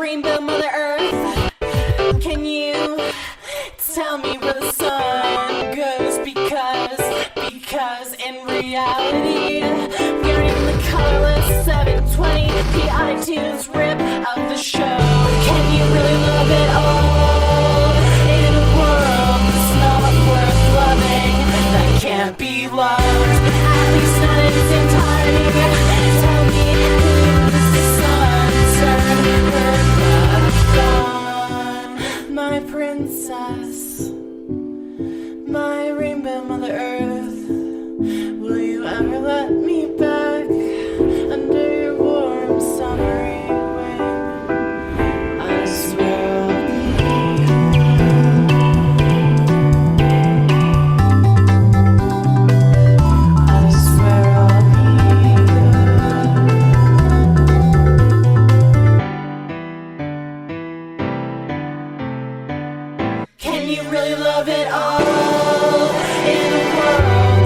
rainbow Mother Earth, can you tell me where the sun goes? Because in reality, we're in the colorless 720p iTunes rip of the show. Can you really love it all in a world that's not worth loving, that can't be loved, at least not in its entirety? Tell me, who's the sun turned her love gone? My princess, my rainbow Mother Earth, will you ever let me back under your warm summery wing? I swear I'll be good. I swear I'll be good. Can you really love it all in a world